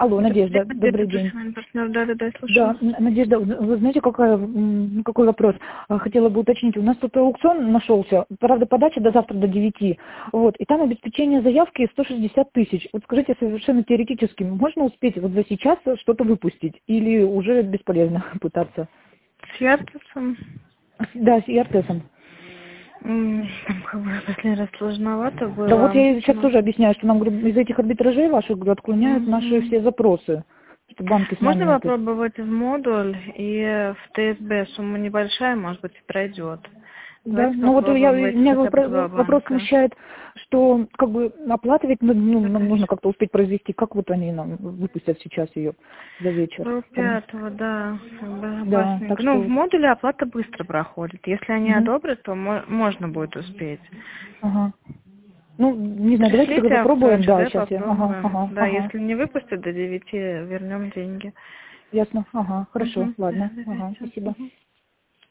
Алло, Это Надежда, проект добрый «Надежда, день. профессиональный партнер». Да, Да, слушаю. Надежда, вы знаете, какой вопрос? Хотела бы уточнить. У нас тут аукцион нашелся, правда, подача до завтра до 9. Вот, и там обеспечение заявки 160 тысяч. Вот скажите, совершенно теоретически, можно успеть вот за сейчас что-то выпустить? Или уже бесполезно пытаться? С Яртусом? Да, с ИРТСом. Там как бы последний раз сложновато Да вот было. я сейчас Ну, тоже объясняю, что нам говорю, из этих арбитражей ваших говорю, отклоняют наши мгм. все запросы, что банки с Можно нами тут. попробовать в модуль и в ТСБ. Сумма небольшая, может быть, и пройдет. Да, Давайте ну вот попробуем войти меня хотя бы два вопрос банка. смущает, что как бы оплата ведь нам нужно Заканчиваем. как-то успеть произвести. Как вот они нам выпустят сейчас ее за вечер? До пятого, да, как бы Да, так опасненько. Ну, в что, модуле оплата быстро проходит. Если они мгм, одобрят, то можно будет успеть. ага. Ну, не знаю, давайте тогда Пришлите аукцион попробуем. Да, ЧД, сейчас я. Ага, попробуем. ага, Да, ага. если не выпустят до 9, вернем деньги. Ясно. Ага, хорошо, Угу. ладно. Ага, спасибо.